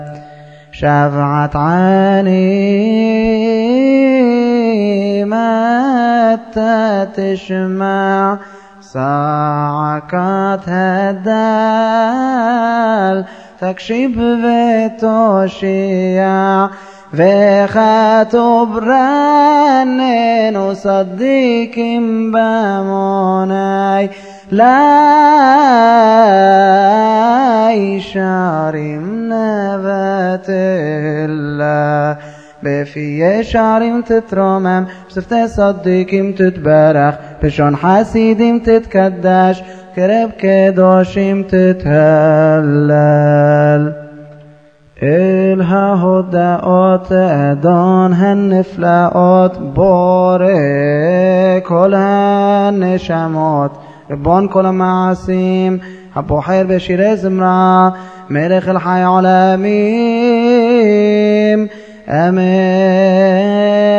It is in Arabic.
شفعت عيني متى تشمع صاعقات هدال تكشف وتوشيع وخطب رنن وصديق بموناي لا يشارم نبات الله بفي شعرم تترمم بصفت صديقم تتبرخ بشون حسيدم تتكدش كرب كدوشم تتهلل الهداءات أدان هالنفلات بارك كل هالنشمات ربان كل معاسيم حبو حير بشير زمرا ملك الحي عالمين آمين.